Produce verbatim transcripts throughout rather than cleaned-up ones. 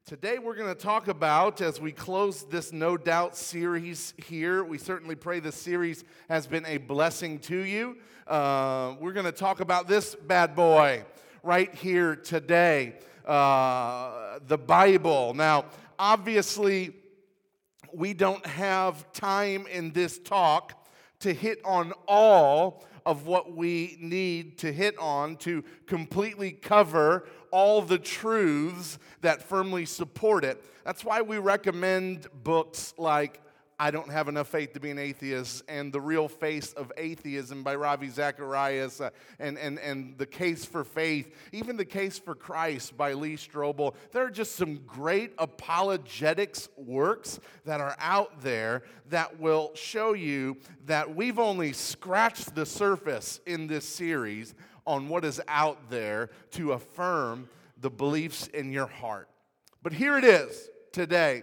Today we're going to talk about, as we close this No Doubt series here, we certainly pray this series has been a blessing to you. Uh, we're going to talk about this bad boy right here today, uh, the Bible. Now, obviously, we don't have time in this talk to hit on all of what we need to hit on to completely cover all the truths that firmly support it. That's why we recommend books like I Don't Have Enough Faith to Be an Atheist and The Real Face of Atheism by Ravi Zacharias uh, and, and, and The Case for Faith, even The Case for Christ by Lee Strobel. There are just some great apologetics works that are out there that will show you that we've only scratched the surface in this series on what is out there to affirm the beliefs in your heart. But here it is today.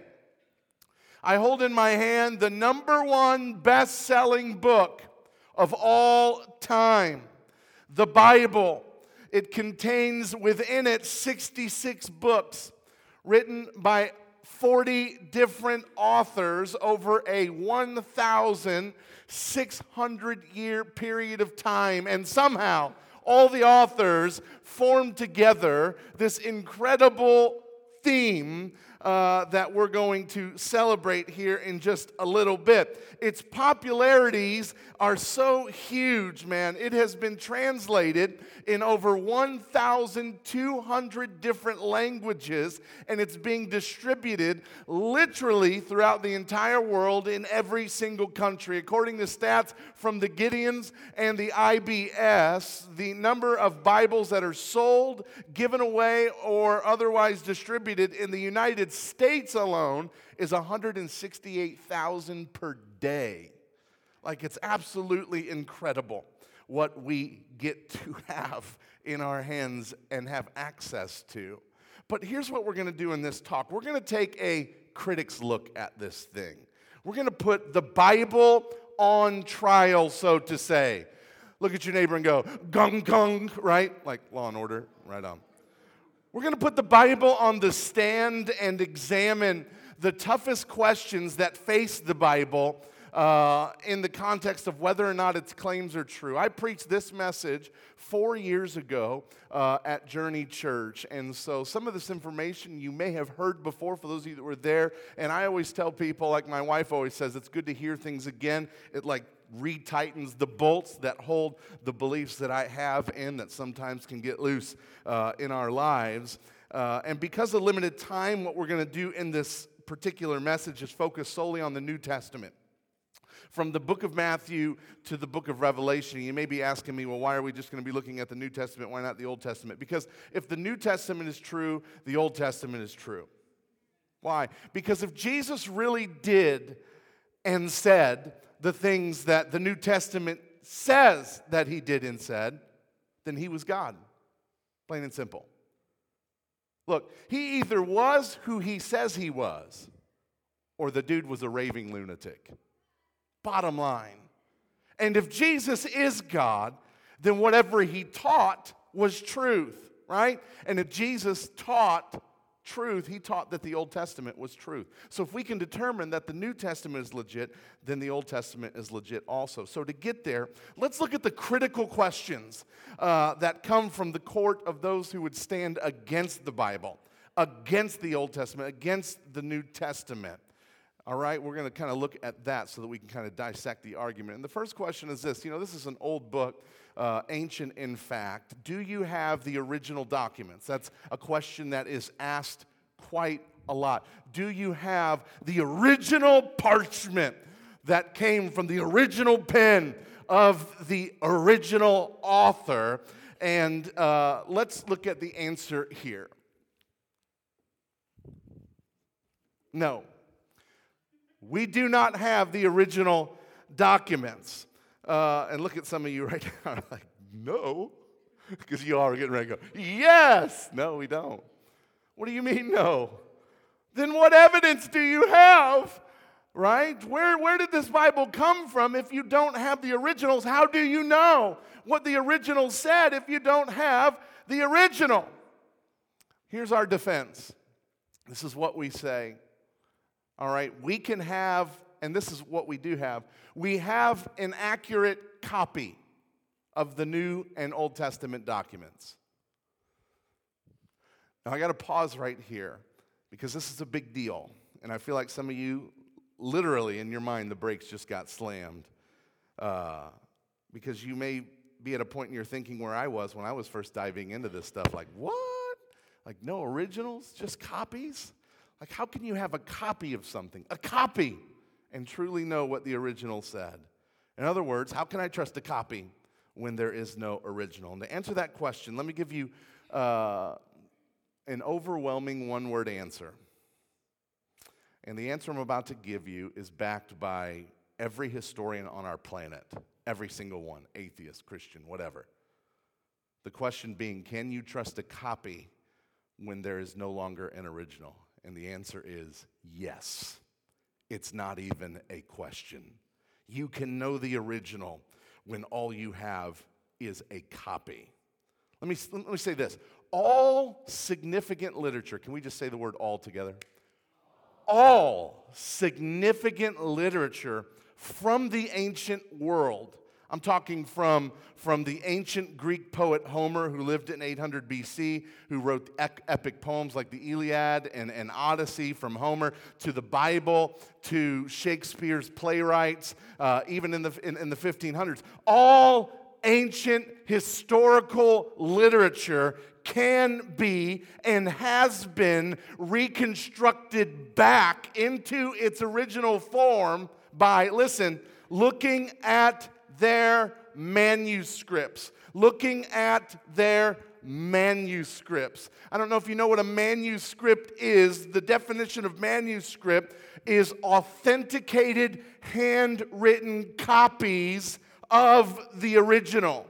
I hold in my hand the number one best-selling book of all time, the Bible. It contains within it sixty-six books written by forty different authors over a one thousand six hundred year period of time. And somehow, all the authors formed together this incredible theme uh, that we're going to celebrate here in just a little bit. Its popularities are so huge, man. It has been translated in over one thousand two hundred different languages, and it's being distributed literally throughout the entire world in every single country. According to stats from the Gideons and the I B S, the number of Bibles that are sold, given away, or otherwise distributed in the United States alone is one hundred sixty-eight thousand per day. Like, it's absolutely incredible what we get to have in our hands and have access to. But here's what we're going to do in this talk. We're going to take a critic's look at this thing. We're going to put the Bible on trial, so to say. Look at your neighbor and go, gung, gung, right? Like Law and Order, right on. We're going to put the Bible on the stand and examine the toughest questions that face the Bible uh, in the context of whether or not its claims are true. I preached this message four years ago uh, at Journey Church, and so some of this information you may have heard before for those of you that were there, and I always tell people, like my wife always says, it's good to hear things again. It like retightens the bolts that hold the beliefs that I have in that sometimes can get loose uh, in our lives. Uh, and because of limited time, what we're going to do in this particular message is focus solely on the New Testament. From the book of Matthew to the book of Revelation. You may be asking me, well, why are we just going to be looking at the New Testament? Why not the Old Testament? Because if the New Testament is true, the Old Testament is true. Why? Because if Jesus really did and said the things that the New Testament says that he did and said, then he was God. Plain and simple. Look, he either was who he says he was, or the dude was a raving lunatic. Bottom line. And if Jesus is God, then whatever he taught was truth, right? And if Jesus taught truth, he taught that the Old Testament was truth. So if we can determine that the New Testament is legit, then the Old Testament is legit also. So to get there, let's look at the critical questions uh, that come from the court of those who would stand against the Bible, against the Old Testament, against the New Testament. All right, we're going to kind of look at that so that we can kind of dissect the argument. And the first question is this. You know, this is an old book, uh, ancient in fact. Do you have the original documents? That's a question that is asked quite a lot. Do you have the original parchment that came from the original pen of the original author? And uh, let's look at the answer here. No. We do not have the original documents. Uh, and look at some of you right now, like, no. Because you all are getting ready to go, yes. No, we don't. What do you mean, no? Then what evidence do you have, right? Where, where did this Bible come from if you don't have the originals? How do you know what the original said if you don't have the original? Here's our defense. This is what we say. All right, we can have, and this is what we do have, we have an accurate copy of the New and Old Testament documents. Now, I got to pause right here because this is a big deal, and I feel like some of you, literally in your mind, the brakes just got slammed uh, because you may be at a point in your thinking where I was when I was first diving into this stuff, like, what? Like, no originals, just copies? Like, how can you have a copy of something, a copy, and truly know what the original said? In other words, how can I trust a copy when there is no original? And to answer that question, let me give you uh, an overwhelming one-word answer. And the answer I'm about to give you is backed by every historian on our planet, every single one, atheist, Christian, whatever. The question being, can you trust a copy when there is no longer an original? And the answer is yes. It's not even a question. You can know the original when all you have is a copy. Let me, let me say this. All significant literature, can we just say the word all together? All significant literature from the ancient world. I'm talking from, from the ancient Greek poet Homer, who lived in eight hundred B C, who wrote ec- epic poems like the Iliad and, and Odyssey from Homer, to the Bible, to Shakespeare's playwrights, uh, even in the, in, in the fifteen hundreds. All ancient historical literature can be and has been reconstructed back into its original form by, listen, looking at their manuscripts. Looking at their manuscripts. I don't know if you know what a manuscript is. The definition of manuscript is authenticated, handwritten copies of the original.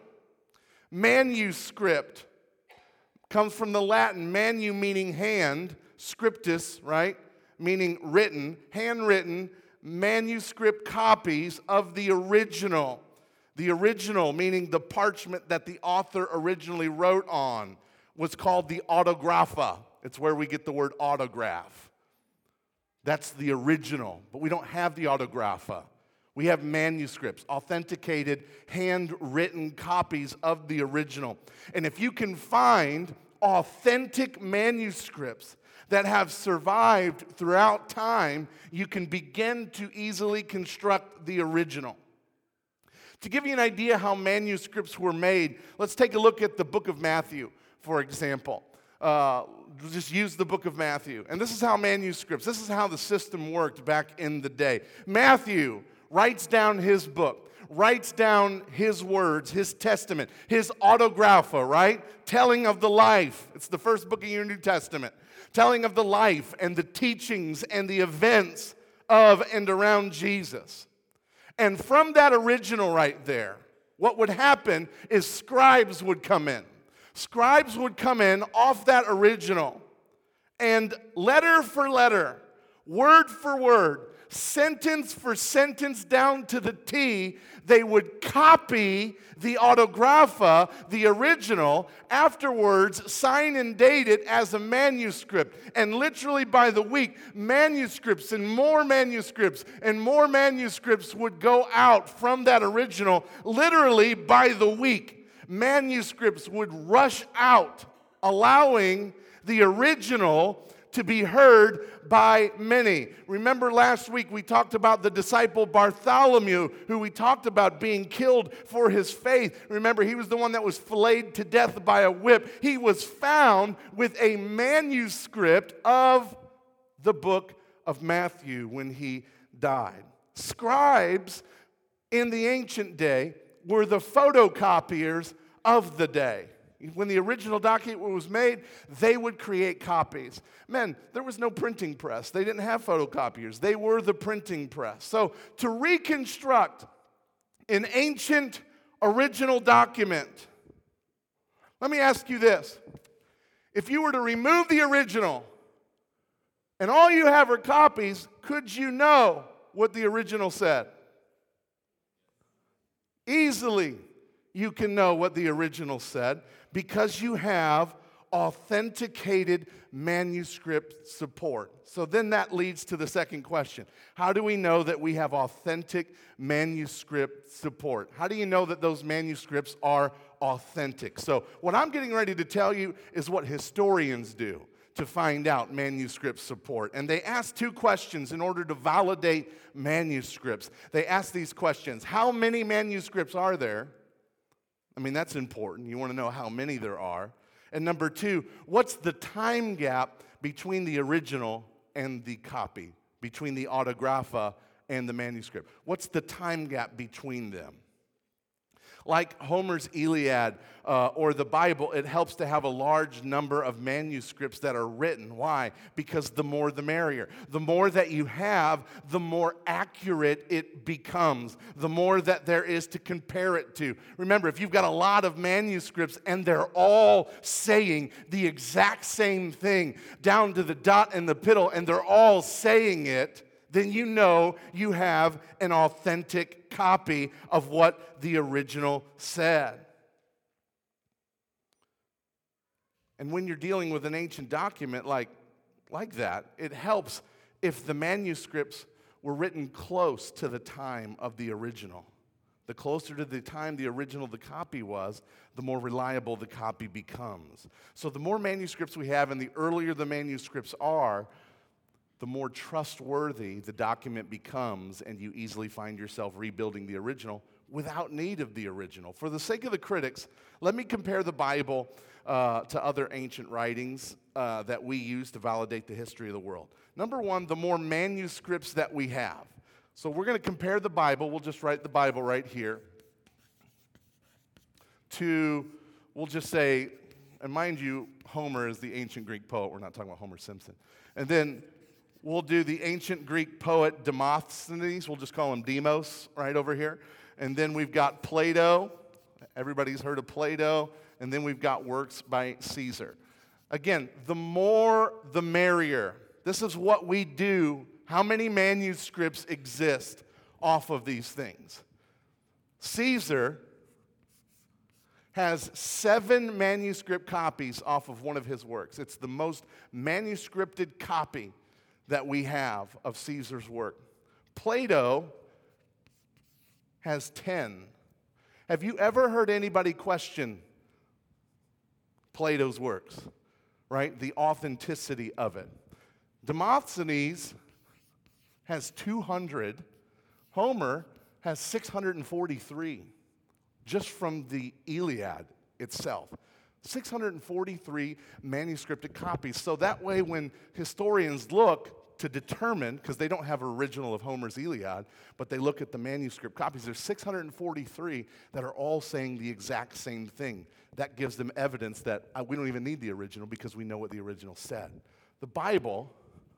Manuscript comes from the Latin, manu meaning hand, scriptus, right, meaning written, handwritten, manuscript copies of the original. The original, meaning the parchment that the author originally wrote on, was called the autographa. It's where we get the word autograph. That's the original, but we don't have the autographa. We have manuscripts, authenticated, handwritten copies of the original. And if you can find authentic manuscripts that have survived throughout time, you can begin to easily construct the original. To give you an idea how manuscripts were made, let's take a look at the book of Matthew, for example. Uh, just use the book of Matthew. And this is how manuscripts, this is how the system worked back in the day. Matthew writes down his book, writes down his words, his testament, his autographa, right? Telling of the life. It's the first book of your New Testament. Telling of the life and the teachings and the events of and around Jesus. And from that original right there, what would happen is scribes would come in. Scribes would come in off that original, and letter for letter, word for word, sentence for sentence down to the T, they would copy the autographa, the original, afterwards sign and date it as a manuscript. And literally by the week, manuscripts and more manuscripts and more manuscripts would go out from that original. Literally by the week, manuscripts would rush out, allowing the original to be heard by many. Remember last week we talked about the disciple Bartholomew, who we talked about being killed for his faith. Remember, he was the one that was filleted to death by a whip. He was found with a manuscript of the book of Matthew when he died. Scribes in the ancient day were the photocopiers of the day. When the original document was made, they would create copies. Men, there was no printing press. They didn't have photocopiers. They were the printing press. So to reconstruct an ancient original document, let me ask you this. If you were to remove the original and all you have are copies, could you know what the original said? Easily you can know what the original said, because you have authenticated manuscript support. So then that leads to the second question. How do we know that we have authentic manuscript support? How do you know that those manuscripts are authentic? So what I'm getting ready to tell you is what historians do to find out manuscript support. And they ask two questions in order to validate manuscripts. They ask these questions. How many manuscripts are there? I mean, that's important. You want to know how many there are. And number two, what's the time gap between the original and the copy, between the autographa and the manuscript? What's the time gap between them? Like Homer's Iliad uh, or the Bible, it helps to have a large number of manuscripts that are written. Why? Because the more the merrier. The more that you have, the more accurate it becomes. The more that there is to compare it to. Remember, if you've got a lot of manuscripts and they're all saying the exact same thing, down to the dot and the tittle, and they're all saying it, then you know you have an authentic copy of what the original said. And when you're dealing with an ancient document like, like that, it helps if the manuscripts were written close to the time of the original. The closer to the time the original the copy was, the more reliable the copy becomes. So the more manuscripts we have and the earlier the manuscripts are, the more trustworthy the document becomes, and you easily find yourself rebuilding the original without need of the original. For the sake of the critics, let me compare the Bible uh, to other ancient writings uh, that we use to validate the history of the world. Number one, the more manuscripts that we have. So we're going to compare the Bible, we'll just write the Bible right here, to, we'll just say, and mind you, Homer is the ancient Greek poet. We're not talking about Homer Simpson. And then we'll do the ancient Greek poet Demosthenes. We'll just call him Demos right over here. And then we've got Plato. Everybody's heard of Plato. And then we've got works by Caesar. Again, the more the merrier. This is what we do. How many manuscripts exist off of these things? Caesar has seven manuscript copies off of one of his works. It's the most manuscripted copy that we have of Caesar's work. Plato has ten. Have you ever heard anybody question Plato's works, right? The authenticity of it. Demosthenes has two hundred. Homer has six hundred forty-three, just from the Iliad itself. six hundred forty-three manuscripted copies. So that way when historians look to determine, because they don't have an original of Homer's Iliad, but they look at the manuscript copies, there's six hundred forty-three that are all saying the exact same thing. That gives them evidence that uh, we don't even need the original because we know what the original said. The Bible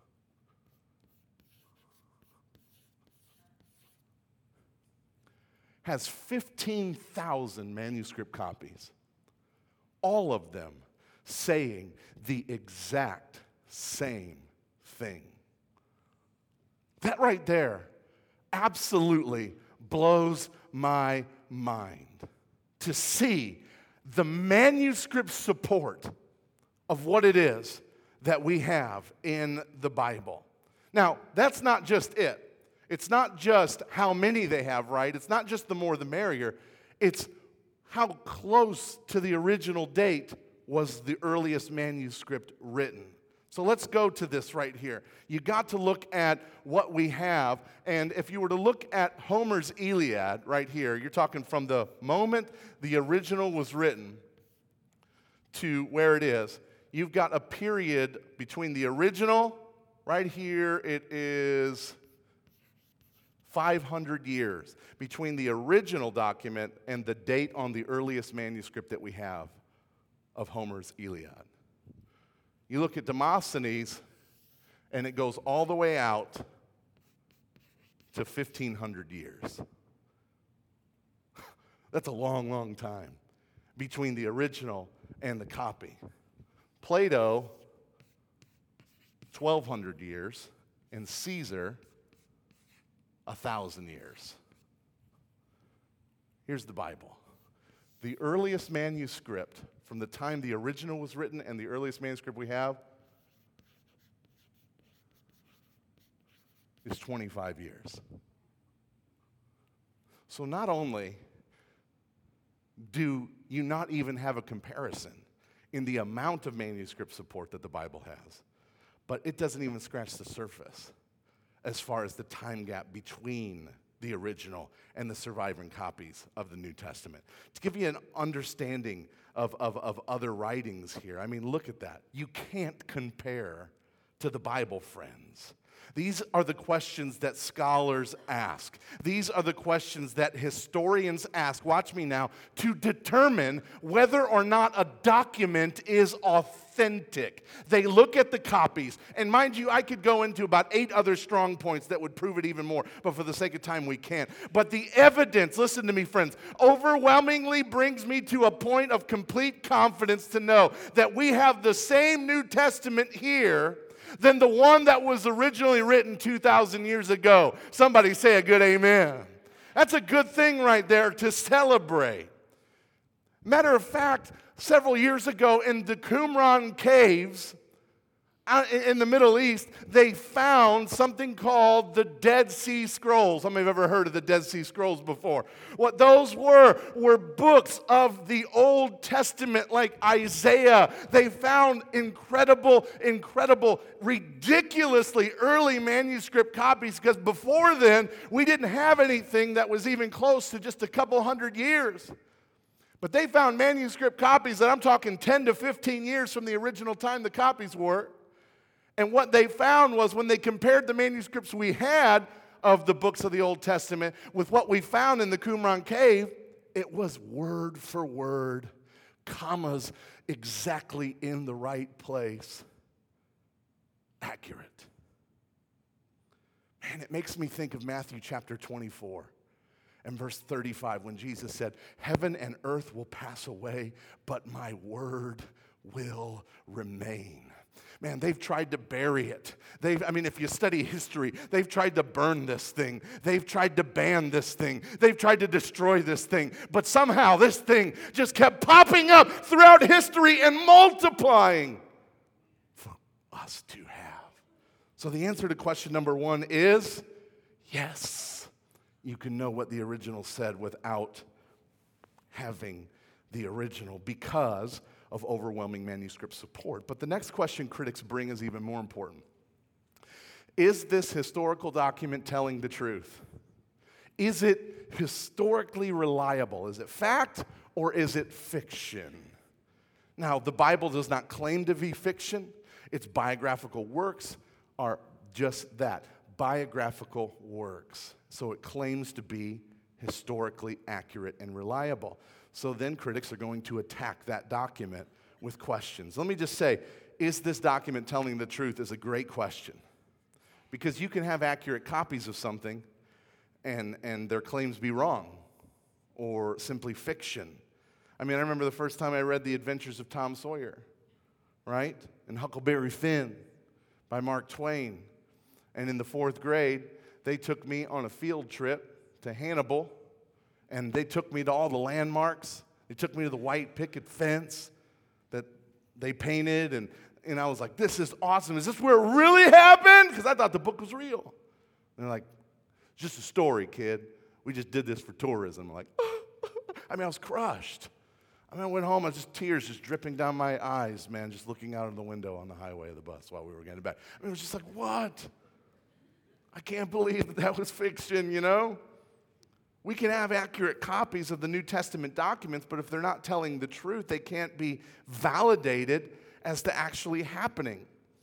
has fifteen thousand manuscript copies. All of them saying the exact same thing. That right there absolutely blows my mind to see the manuscript support of what it is that we have in the Bible. Now, that's not just it. It's not just how many they have, right? It's not just the more the merrier. It's how close to the original date was the earliest manuscript written. So let's go to this right here. You got to look at what we have, and if you were to look at Homer's Iliad right here, you're talking from the moment the original was written to where it is. You've got a period between the original, right here it is five hundred years between the original document and the date on the earliest manuscript that we have of Homer's Iliad. You look at Demosthenes, and it goes all the way out to fifteen hundred years. That's a long, long time between the original and the copy. Plato, twelve hundred years, and Caesar, a thousand years. Here's the Bible. The earliest manuscript, from the time the original was written and the earliest manuscript we have, is twenty-five years. So not only do you not even have a comparison in the amount of manuscript support that the Bible has, but it doesn't even scratch the surface as far as the time gap between the original and the surviving copies of the New Testament. To give you an understanding of, of, of other writings here, I mean, look at that. You can't compare to the Bible, friends. These are the questions that scholars ask. These are the questions that historians ask, watch me now, to determine whether or not a document is authentic. They look at the copies, and mind you, I could go into about eight other strong points that would prove it even more, but for the sake of time, we can't. But the evidence, listen to me, friends, overwhelmingly brings me to a point of complete confidence to know that we have the same New Testament here than the one that was originally written two thousand years ago. Somebody say a good amen. That's a good thing right there to celebrate. Matter of fact, several years ago in the Qumran caves out in the Middle East, they found something called the Dead Sea Scrolls. How many have ever heard of the Dead Sea Scrolls before? What those were were books of the Old Testament, like Isaiah. They found incredible, incredible, ridiculously early manuscript copies, because before then, we didn't have anything that was even close to just a couple hundred years. But they found manuscript copies that I'm talking ten to fifteen years from the original time the copies were. And what they found was when they compared the manuscripts we had of the books of the Old Testament with what we found in the Qumran cave, it was word for word, commas exactly in the right place, accurate. Man, it makes me think of Matthew chapter twenty-four and verse thirty-five when Jesus said, "Heaven and earth will pass away, but my word will remain." Man, they've tried to bury it. They've, I mean, if you study history, they've tried to burn this thing. They've tried to ban this thing. They've tried to destroy this thing. But somehow this thing just kept popping up throughout history and multiplying for us to have. So the answer to question number one is yes. You can know what the original said without having the original because of overwhelming manuscript support. But the next question critics bring is even more important. Is this historical document telling the truth? Is it historically reliable? Is it fact or is it fiction? Now, the Bible does not claim to be fiction. Its biographical works are just that, biographical works. So it claims to be historically accurate and reliable. So then critics are going to attack that document with questions. Let me just say, is this document telling the truth is a great question. Because you can have accurate copies of something and, and their claims be wrong or simply fiction. I mean, I remember the first time I read The Adventures of Tom Sawyer, right? And Huckleberry Finn by Mark Twain. And in the fourth grade, they took me on a field trip to Hannibal. And they took me to all the landmarks. They took me to the white picket fence that they painted. And, and I was like, this is awesome. Is this where it really happened? Because I thought the book was real. And they're like, it's just a story, kid. We just did this for tourism. I'm like, I mean, I was crushed. I mean, I went home, I was just tears just dripping down my eyes, man, just looking out of the window on the highway of the bus while we were getting back. I mean, it was just like, what? I can't believe that that was fiction, you know? We can have accurate copies of the New Testament documents, but if they're not telling the truth, they can't be validated as to actually happening.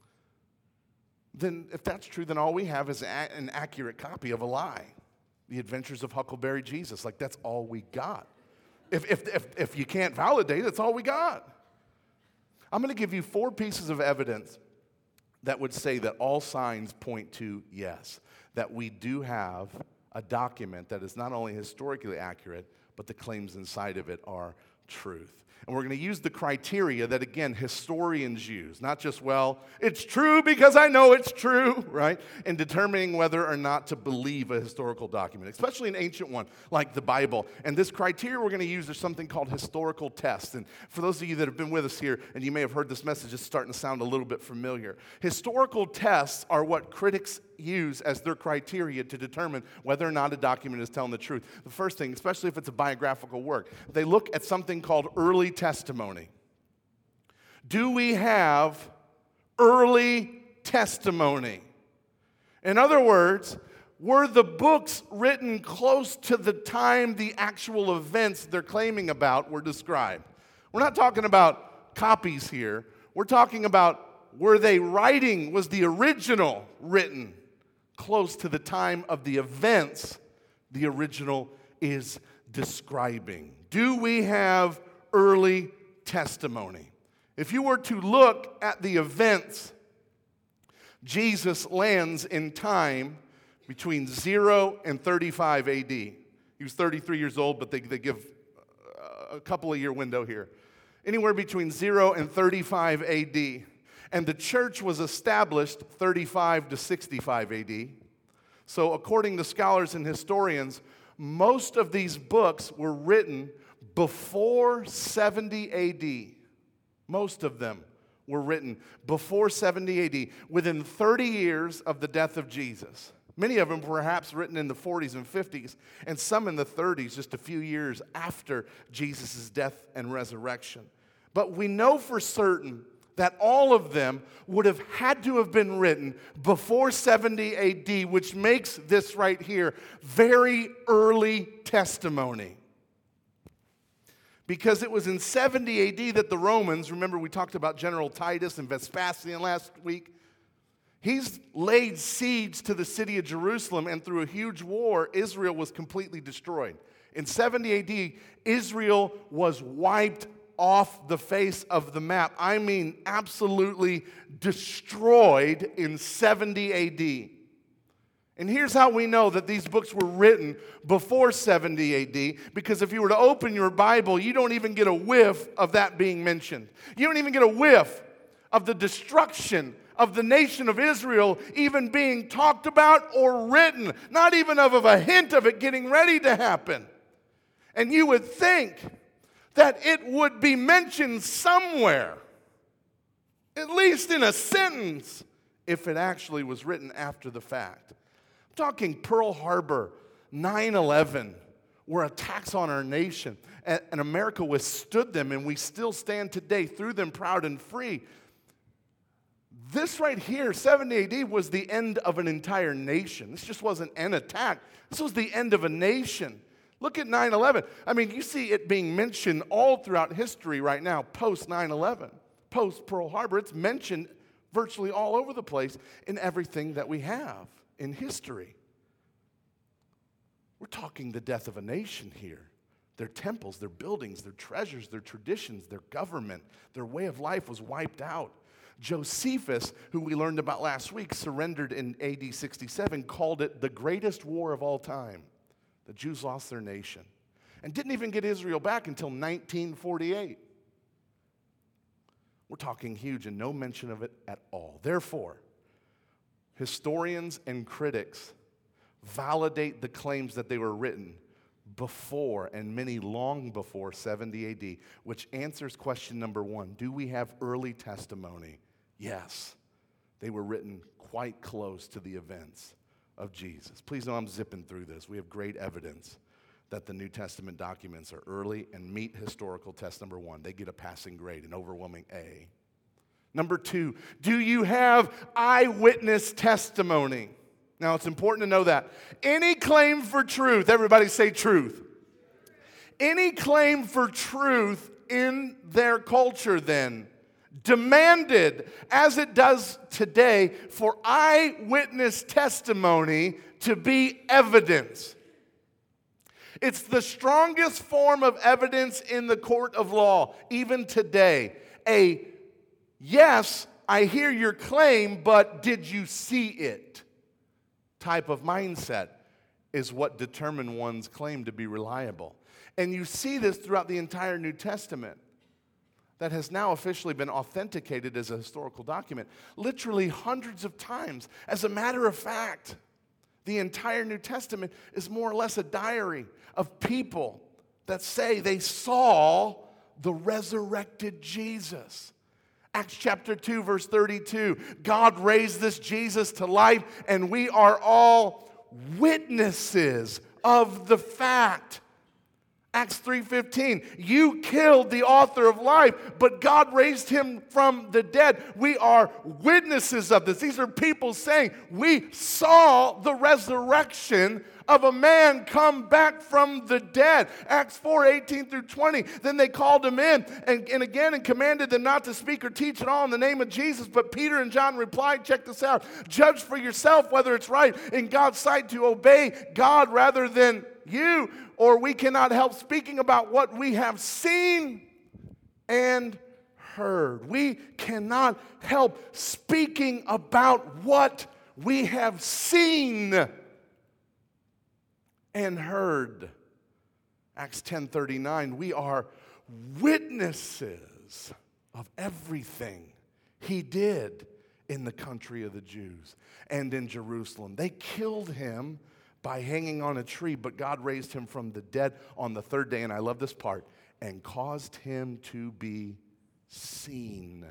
Then, if that's true, then all we have is a- an accurate copy of a lie. The Adventures of Huckleberry Jesus. Like, that's all we got. If, if, if, if you can't validate, that's all we got. I'm going to give you four pieces of evidence that would say that all signs point to yes, that we do have a document that is not only historically accurate, but the claims inside of it are truth. And we're going to use the criteria that, again, historians use. Not just, well, it's true because I know it's true, right? In determining whether or not to believe a historical document, especially an ancient one like the Bible. And this criteria we're going to use is something called historical tests. And for those of you that have been with us here, and you may have heard this message, it's starting to sound a little bit familiar. Historical tests are what critics use as their criteria to determine whether or not a document is telling the truth. The first thing, especially if it's a biographical work, they look at something called early testimony. Do we have early testimony? In other words, were the books written close to the time the actual events they're claiming about were described? We're not talking about copies here. We're talking about, were they writing, was the original written close to the time of the events the original is describing? Do we have early testimony? If you were to look at the events, Jesus lands in time between zero and thirty-five A D. He was thirty-three years old, but they, they give a couple of year window here. Anywhere between zero and thirty-five A D. And the church was established thirty-five to sixty-five A D. So according to scholars and historians, most of these books were written before seventy A D. Most of them were written before seventy A D, within thirty years of the death of Jesus. Many of them perhaps written in the forties and fifties, and some in the thirties, just a few years after Jesus' death and resurrection. But we know for certain that all of them would have had to have been written before seventy A D, which makes this right here very early testimony. Because it was in seventy A D that the Romans, remember we talked about General Titus and Vespasian last week, he's laid siege to the city of Jerusalem, and through a huge war, Israel was completely destroyed. In seventy A D, Israel was wiped off the face of the map. I mean, absolutely destroyed in seventy A D. And here's how we know that these books were written before seventy A D, because if you were to open your Bible, you don't even get a whiff of that being mentioned. You don't even get a whiff of the destruction of the nation of Israel even being talked about or written, not even of, of a hint of it getting ready to happen. And you would think that it would be mentioned somewhere, at least in a sentence, if it actually was written after the fact. I'm talking Pearl Harbor, nine eleven, were attacks on our nation, and, and America withstood them, and we still stand today through them proud and free. This right here, seventy A D, was the end of an entire nation. This just wasn't an attack. This was the end of a nation. Look at nine eleven. I mean, you see it being mentioned all throughout history right now, post nine eleven, post Pearl Harbor. It's mentioned virtually all over the place in everything that we have in history. We're talking the death of a nation here. Their temples, their buildings, their treasures, their traditions, their government, their way of life was wiped out. Josephus, who we learned about last week, surrendered in A D sixty-seven, called it the greatest war of all time. The Jews lost their nation and didn't even get Israel back until nineteen forty-eight. We're talking huge, and no mention of it at all. Therefore, historians and critics validate the claims that they were written before, and many long before, seventy A D, which answers question number one. Do we have early testimony? Yes. They were written quite close to the events of Jesus. Please know I'm zipping through this. We have great evidence that the New Testament documents are early and meet historical test number one. They get a passing grade, an overwhelming A. Number two, do you have eyewitness testimony? Now, it's important to know that. Any claim for truth, everybody say truth. Any claim for truth in their culture then demanded, as it does today, for eyewitness testimony to be evidence. It's the strongest form of evidence in the court of law, even today. A yes, I hear your claim, but did you see it? Type of mindset is what determines one's claim to be reliable. And you see this throughout the entire New Testament that has now officially been authenticated as a historical document, literally hundreds of times. As a matter of fact, the entire New Testament is more or less a diary of people that say they saw the resurrected Jesus. Acts chapter two, verse thirty-two, God raised this Jesus to life, and we are all witnesses of the fact. Acts three fifteen, you killed the author of life, but God raised him from the dead. We are witnesses of this. These are people saying, we saw the resurrection of a man come back from the dead. Acts four eighteen through twenty, then they called him in and, and again and commanded them not to speak or teach at all in the name of Jesus. But Peter and John replied, check this out, judge for yourself whether it's right in God's sight to obey God rather than you, or we cannot help speaking about what we have seen and heard. We cannot help speaking about what we have seen and heard. Acts ten thirty-nine, we are witnesses of everything he did in the country of the Jews and in Jerusalem. They killed him by hanging on a tree, but God raised him from the dead on the third day, and I love this part, and caused him to be seen.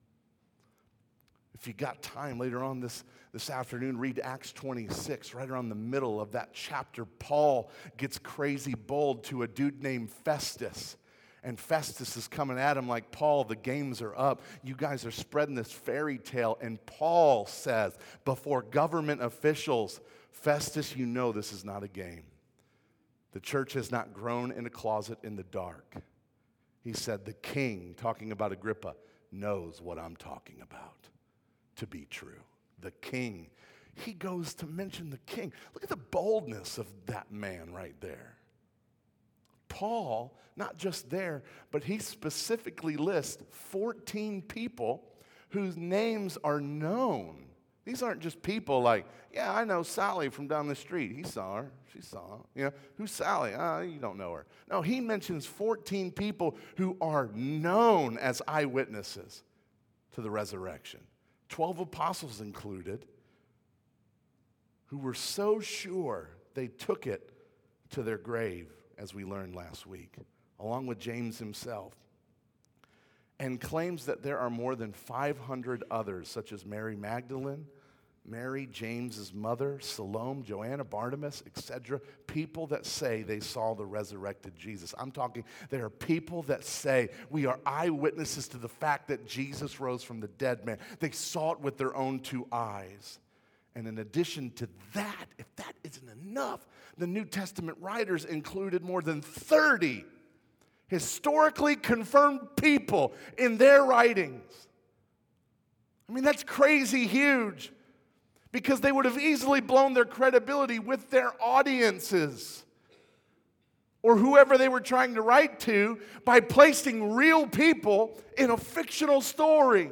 If you got time later on this, this afternoon, read Acts twenty-six, right around the middle of that chapter. Paul gets crazy bold to a dude named Festus. And Festus is coming at him like, Paul, the games are up. You guys are spreading this fairy tale. And Paul says, before government officials, Festus, you know this is not a game. The church has not grown in a closet in the dark. He said, the king, talking about Agrippa, knows what I'm talking about to be true. The king. He goes to mention the king. Look at the boldness of that man right there. Paul, not just there, but he specifically lists fourteen people whose names are known. These aren't just people like, yeah, I know Sally from down the street. He saw her. She saw her. You know, who's Sally? Ah, you don't know her. No, he mentions fourteen people who are known as eyewitnesses to the resurrection. Twelve apostles included, who were so sure they took it to their grave, as we learned last week, along with James himself, and claims that there are more than five hundred others, such as Mary Magdalene, Mary, James's mother, Salome, Joanna, Barnabas, et cetera, people that say they saw the resurrected Jesus. I'm talking, there are people that say we are eyewitnesses to the fact that Jesus rose from the dead man. They saw it with their own two eyes. And in addition to that, if that isn't enough, the New Testament writers included more than thirty historically confirmed people in their writings. I mean, that's crazy huge, because they would have easily blown their credibility with their audiences or whoever they were trying to write to by placing real people in a fictional story.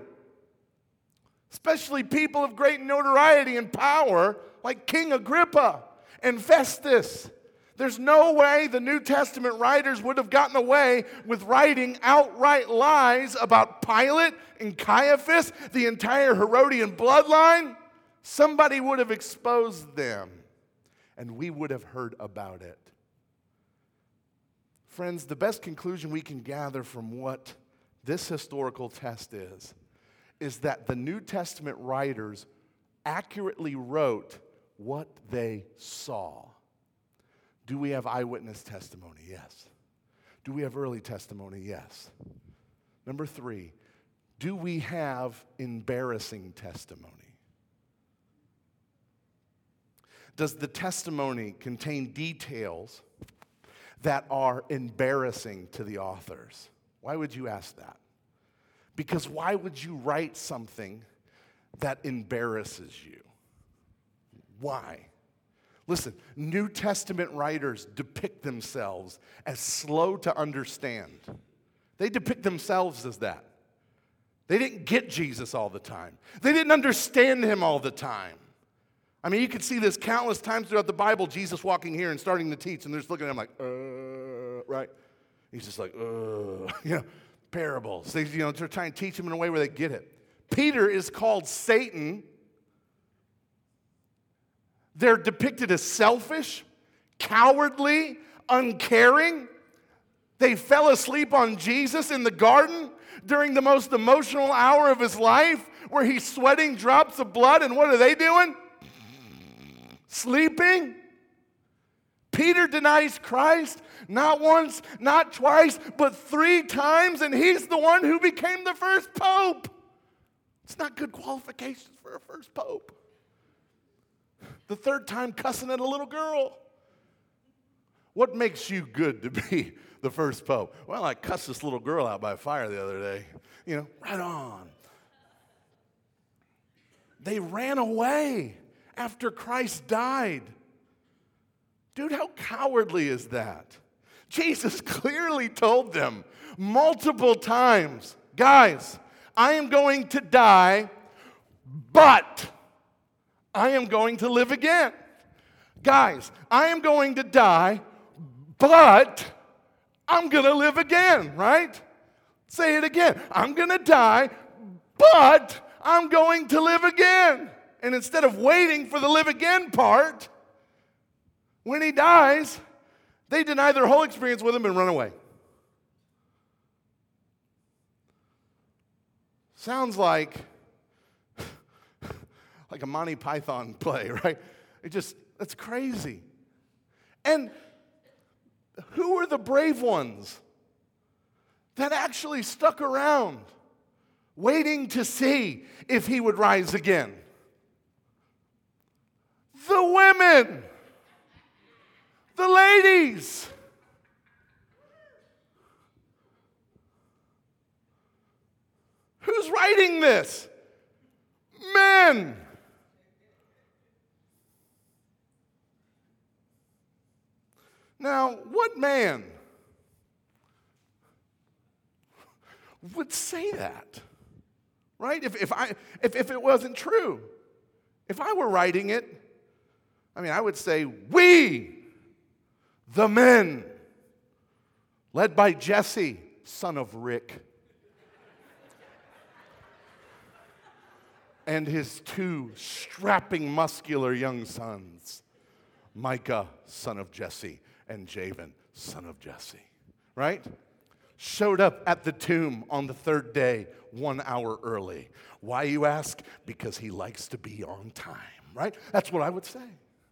Especially people of great notoriety and power like King Agrippa and Festus. There's no way the New Testament writers would have gotten away with writing outright lies about Pilate and Caiaphas, the entire Herodian bloodline. Somebody would have exposed them, and we would have heard about it. Friends, the best conclusion we can gather from what this historical test is, is that the New Testament writers accurately wrote what they saw. Do we have eyewitness testimony? Yes. Do we have early testimony? Yes. Number three, do we have embarrassing testimony? Does the testimony contain details that are embarrassing to the authors? Why would you ask that? Because why would you write something that embarrasses you? Why? Listen, New Testament writers depict themselves as slow to understand. They depict themselves as that. They didn't get Jesus all the time. They didn't understand him all the time. I mean, you can see this countless times throughout the Bible, Jesus walking here and starting to teach, and they're just looking at him like, uh, right? He's just like, ugh, you know, parables. They, you know, they're trying to teach them in a way where they get it. Peter is called Satan. They're depicted as selfish, cowardly, uncaring. They fell asleep on Jesus in the garden during the most emotional hour of his life, where he's sweating drops of blood, and what are they doing? Sleeping. Peter denies Christ not once, not twice, but three times, and he's the one who became the first pope. It's not good qualifications for a first pope. The third time cussing at a little girl. What makes you good to be the first pope? Well, I cussed this little girl out by fire the other day. You know, right on. They ran away after Christ died. Dude, how cowardly is that? Jesus clearly told them multiple times, guys, I am going to die, but I am going to live again. Guys, I am going to die, but I'm going to live again, right? Say it again. I'm going to die, but I'm going to live again. And instead of waiting for the live again part, when he dies, they deny their whole experience with him and run away. Sounds like like a Monty Python play, right? It just, that's crazy. And who are the brave ones that actually stuck around waiting to see if he would rise again? The women, the ladies. Who's writing this? Men. Now, what man would say that? Right? If, if, I, if, if it wasn't true. If I were writing it, I mean, I would say, we, the men, led by Jesse, son of Rick, and his two strapping, muscular young sons, Micah, son of Jesse, and Javan, son of Jesse, right? Showed up at the tomb on the third day, one hour early. Why, you ask? Because he likes to be on time, right? That's what I would say.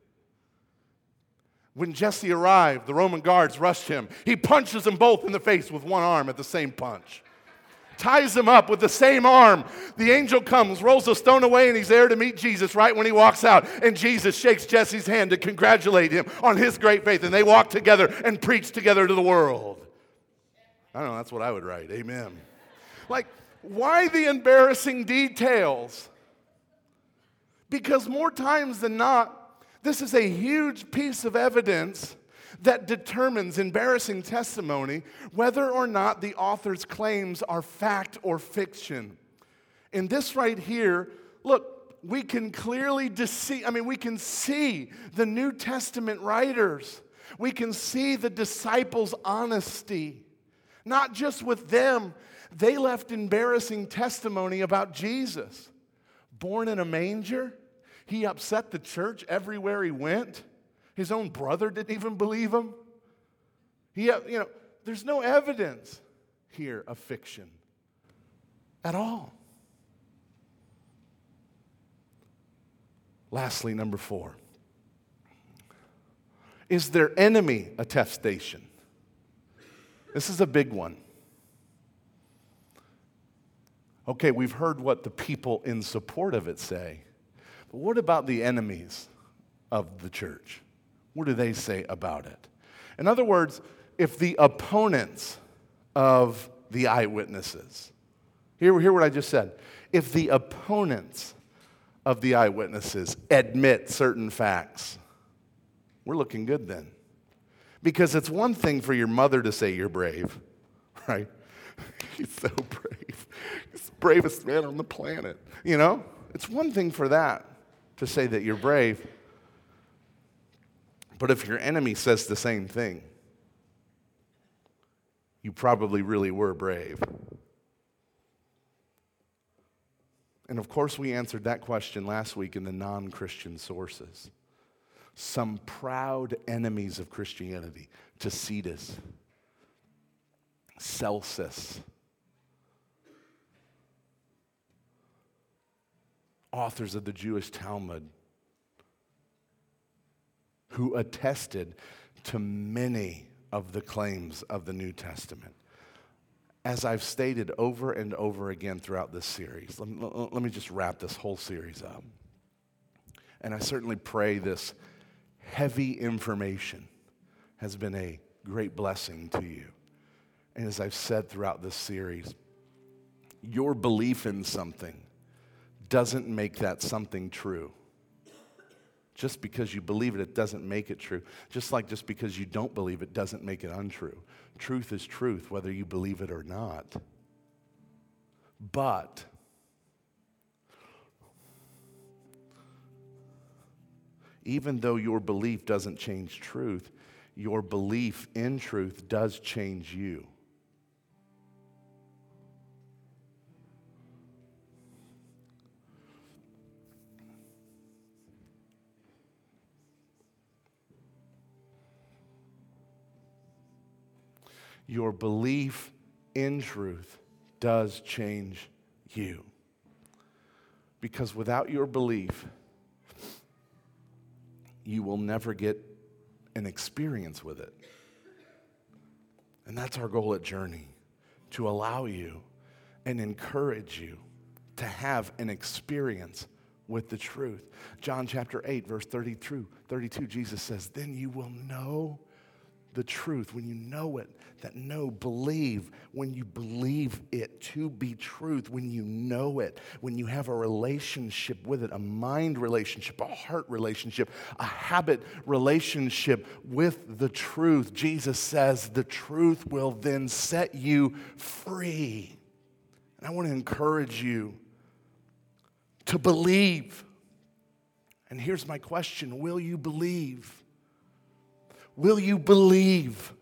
When Jesse arrived, the Roman guards rushed him. He punches them both in the face with one arm at the same punch. Ties them up with the same arm. The angel comes, rolls the stone away, and he's there to meet Jesus right when he walks out. And Jesus shakes Jesse's hand to congratulate him on his great faith. And they walk together and preach together to the world. I don't know, that's what I would write. Amen. Like, why the embarrassing details? Because more times than not, this is a huge piece of evidence that determines, embarrassing testimony, whether or not the author's claims are fact or fiction. In this right here, look, we can clearly see, I mean, we can see the New Testament writers. We can see the disciples' honesty. Not just with them, they left embarrassing testimony about Jesus. Born in a manger, he upset the church everywhere he went. His own brother didn't even believe him. He, you know, there's no evidence here of fiction at all. Lastly, number four. Is their enemy attestation? This is a big one. Okay, we've heard what the people in support of it say. But what about the enemies of the church? What do they say about it? In other words, if the opponents of the eyewitnesses, hear, hear what I just said. If the opponents of the eyewitnesses admit certain facts, we're looking good then. Because it's one thing for your mother to say you're brave, right? He's so brave. He's the bravest man on the planet, you know? It's one thing for that, to say that you're brave. But if your enemy says the same thing, you probably really were brave. And of course, we answered that question last week in the non-Christian sources. Some proud enemies of Christianity, Tacitus, Celsus, authors of the Jewish Talmud, who attested to many of the claims of the New Testament. As I've stated over and over again throughout this series, let me, let me just wrap this whole series up. And I certainly pray this heavy information has been a great blessing to you. And as I've said throughout this series, your belief in something doesn't make that something true. Just because you believe it, it doesn't make it true. Just like just because you don't believe it doesn't make it untrue. Truth is truth, whether you believe it or not. But even though your belief doesn't change truth, your belief in truth does change you. Your belief in truth does change you. Because without your belief, you will never get an experience with it. And that's our goal at Journey, to allow you and encourage you to have an experience with the truth. John chapter eight, verse thirty-two, thirty-two, Jesus says, then you will know the truth. When you know it, that know, believe, when you believe it to be truth, when you know it, when you have a relationship with it, a mind relationship, a heart relationship, a habit relationship with the truth, Jesus says the truth will then set you free. And I want to encourage you to believe. And here's my question, will you believe? Will you believe?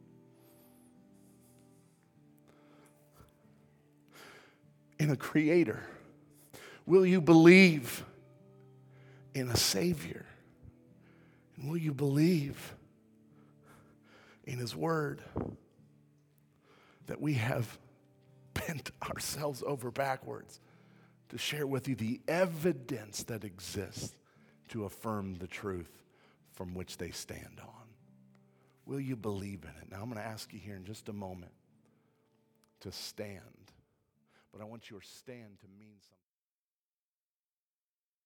In a creator? Will you believe in a savior? And will you believe in his word? That we have bent ourselves over backwards to share with you the evidence that exists to affirm the truth from which they stand on. Will you believe in it? Now, I'm going to ask you here in just a moment to stand. But I want your stand to mean something.